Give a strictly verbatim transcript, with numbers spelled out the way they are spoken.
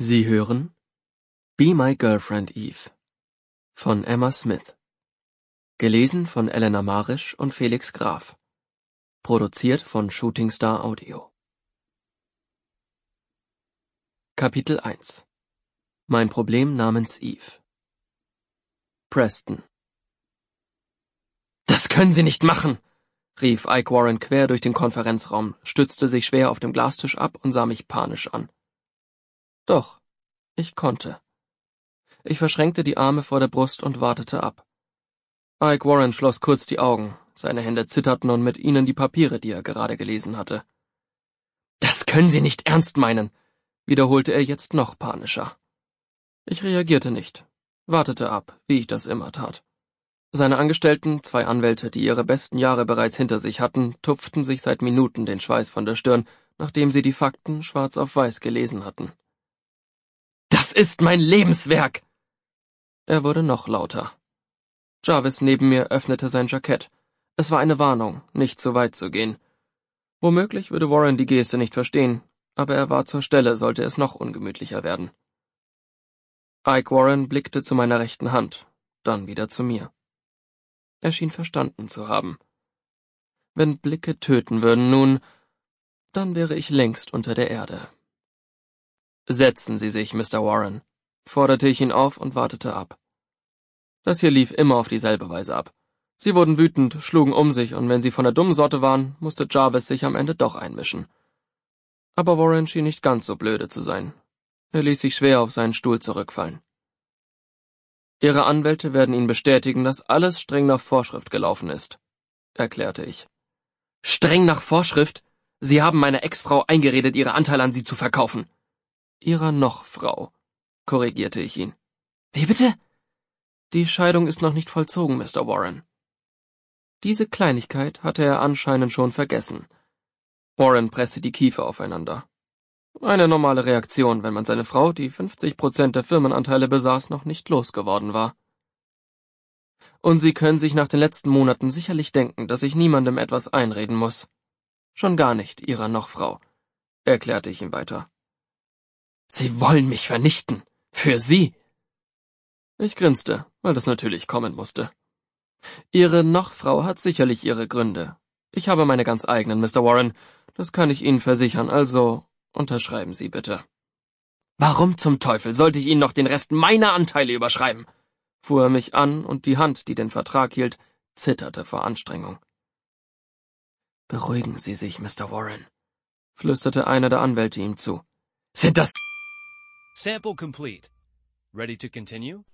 Sie hören Be My Girlfriend Eve von Emma Smith. Gelesen von Elena Marisch und Felix Graf. Produziert von Shooting Star Audio. Kapitel eins. Mein Problem namens Eve. Preston. »Das können Sie nicht machen«, rief Ike Warren quer durch den Konferenzraum, stützte sich schwer auf dem Glastisch ab und sah mich panisch an. Doch, ich konnte. Ich verschränkte die Arme vor der Brust und wartete ab. Ike Warren schloss kurz die Augen, seine Hände zitterten und mit ihnen die Papiere, die er gerade gelesen hatte. »Das können Sie nicht ernst meinen«, wiederholte er jetzt noch panischer. Ich reagierte nicht, wartete ab, wie ich das immer tat. Seine Angestellten, zwei Anwälte, die ihre besten Jahre bereits hinter sich hatten, tupften sich seit Minuten den Schweiß von der Stirn, nachdem sie die Fakten schwarz auf weiß gelesen hatten. »Das ist mein Lebenswerk!« Er wurde noch lauter. Jarvis neben mir öffnete sein Jackett. Es war eine Warnung, nicht zu weit zu gehen. Womöglich würde Warren die Geste nicht verstehen, aber er war zur Stelle, sollte es noch ungemütlicher werden. Ike Warren blickte zu meiner rechten Hand, dann wieder zu mir. Er schien verstanden zu haben. Wenn Blicke töten würden, nun, dann wäre ich längst unter der Erde. »Setzen Sie sich, Mister Warren«, forderte ich ihn auf und wartete ab. Das hier lief immer auf dieselbe Weise ab. Sie wurden wütend, schlugen um sich, und wenn sie von der dummen Sorte waren, musste Jarvis sich am Ende doch einmischen. Aber Warren schien nicht ganz so blöde zu sein. Er ließ sich schwer auf seinen Stuhl zurückfallen. »Ihre Anwälte werden Ihnen bestätigen, dass alles streng nach Vorschrift gelaufen ist«, erklärte ich. »Streng nach Vorschrift? Sie haben meiner Ex-Frau eingeredet, ihre Anteile an Sie zu verkaufen.« »Ihrer Noch-Frau«, korrigierte ich ihn. »Wie bitte?« »Die Scheidung ist noch nicht vollzogen, Mister Warren.« Diese Kleinigkeit hatte er anscheinend schon vergessen. Warren presste die Kiefer aufeinander. Eine normale Reaktion, wenn man seine Frau, die fünfzig Prozent der Firmenanteile besaß, noch nicht losgeworden war. Und Sie können sich nach den letzten Monaten sicherlich denken, dass ich niemandem etwas einreden muss. Schon gar nicht Ihrer Noch-Frau, erklärte ich ihm weiter. »Sie wollen mich vernichten. Für Sie!« Ich grinste, weil das natürlich kommen musste. »Ihre Noch-Frau hat sicherlich ihre Gründe. Ich habe meine ganz eigenen, Mister Warren. Das kann ich Ihnen versichern, also unterschreiben Sie bitte.« »Warum zum Teufel sollte ich Ihnen noch den Rest meiner Anteile überschreiben?« fuhr er mich an, und die Hand, die den Vertrag hielt, zitterte vor Anstrengung. »Beruhigen Sie sich, Mister Warren«, flüsterte einer der Anwälte ihm zu. »Sind das...« Sample complete. Ready to continue?